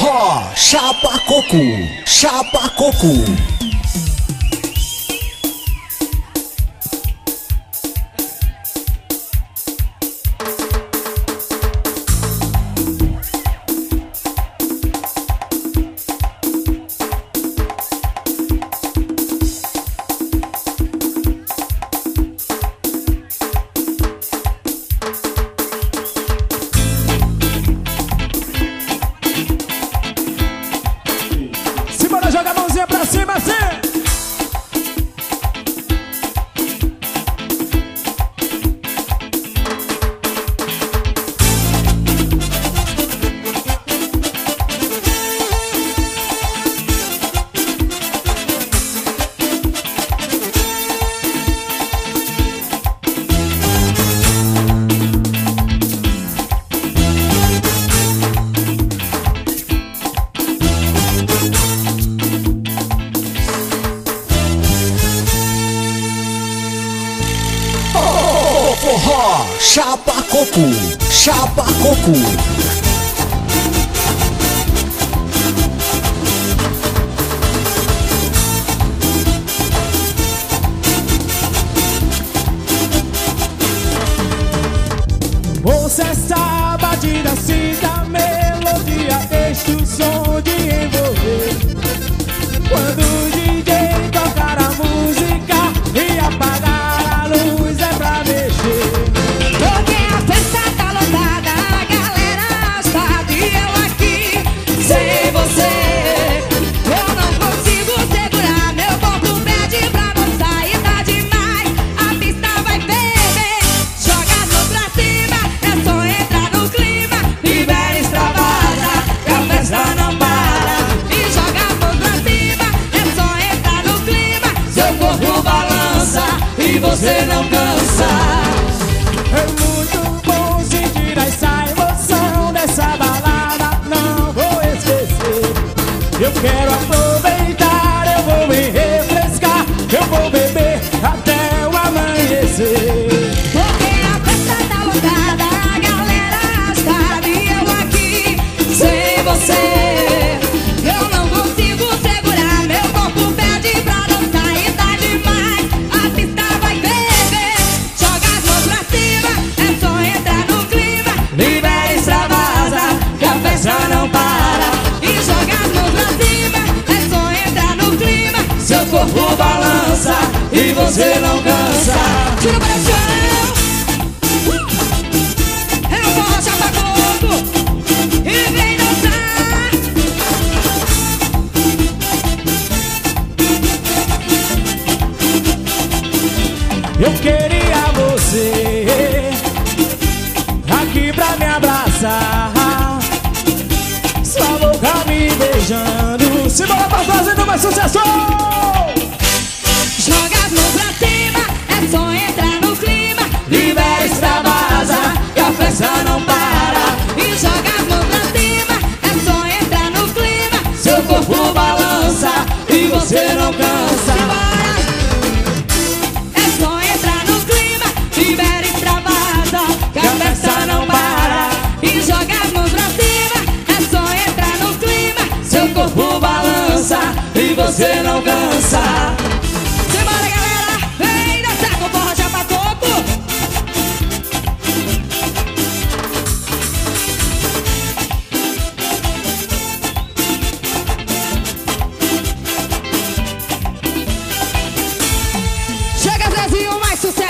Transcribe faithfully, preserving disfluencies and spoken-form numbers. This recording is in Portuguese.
Forró Chapa Coco, Chapa Coco. Joga a mãozinha pra cima, assim. Forró Chapa Coco, Chapa Coco. Você essa batida assim da melodia, deixa o som de envolver. Quando o D J tocar a música e apagar a luz é pra mexer. Porque a festa tá lotada, a galera está e eu aqui sem você. Eu não consigo segurar, meu corpo pede pra dançar e tá demais. A pista vai ferver, joga as mãos pra cima, é só entrar no clima. Libera, extravasa, que a festa não para. E joga as mãos pra cima, é só entrar no clima. Seu corpo balança e você não cansa. É muito bom sentir essa emoção dessa balada, não vou esquecer. Eu quero aproveitar, eu vou me refrescar, eu vou beber até o amanhecer. Porque a festa tá lotada, a galera está e eu aqui sem você. Eu não consigo segurar, meu corpo pede pra dançar e tá demais. A pista vai ferver, joga as mãos pra cima, é só entrar no clima. Libera, extravasa, que a festa não para. E joga as mãos pra cima, é só entrar no clima. Seu corpo balança e você não cansa. Tira para o chão. É o forró Chapa Coco e vem dançar. Eu queria você aqui pra me abraçar, sua boca me beijando. Simbora pra fazendo mais sucesso! Joga as mãos pra cima, é só entrar no clima. Libera, extravasa, que a festa não para. E joga as mãos pra cima, é só entrar no clima. Seu corpo balança e você não cansa. Simbora! É só entrar no clima. Libera, extravasa, que a festa não para. E joga as mãos pra cima, é só entrar no clima. Seu corpo balança e você